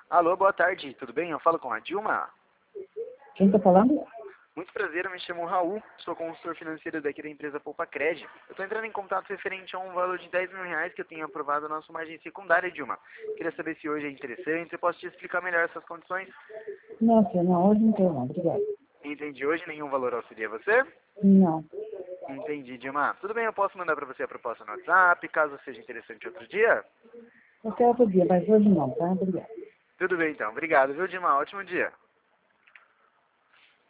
Alô, boa tarde, tudo bem? Eu falo com a Dilma. Quem está falando? Muito prazer, eu me chamo Raul, sou consultor financeiro daqui da empresa Poupa Cred. Eu estou entrando em contato referente a um valor de R$ 10.000 que eu tenho aprovado na nossa margem secundária, Dilma. Queria saber se hoje é interessante, eu posso te explicar melhor essas condições? Não, senhor, não, hoje não tem não, obrigado. Entendi, hoje nenhum valor auxilia você? Não. Entendi, Dilma. Tudo bem, eu posso mandar para você a proposta no WhatsApp, caso seja interessante outro dia? Qualquer outro dia, mas hoje não, tá? Obrigado. Tudo bem então, obrigado, viu, Dilma? Ótimo dia.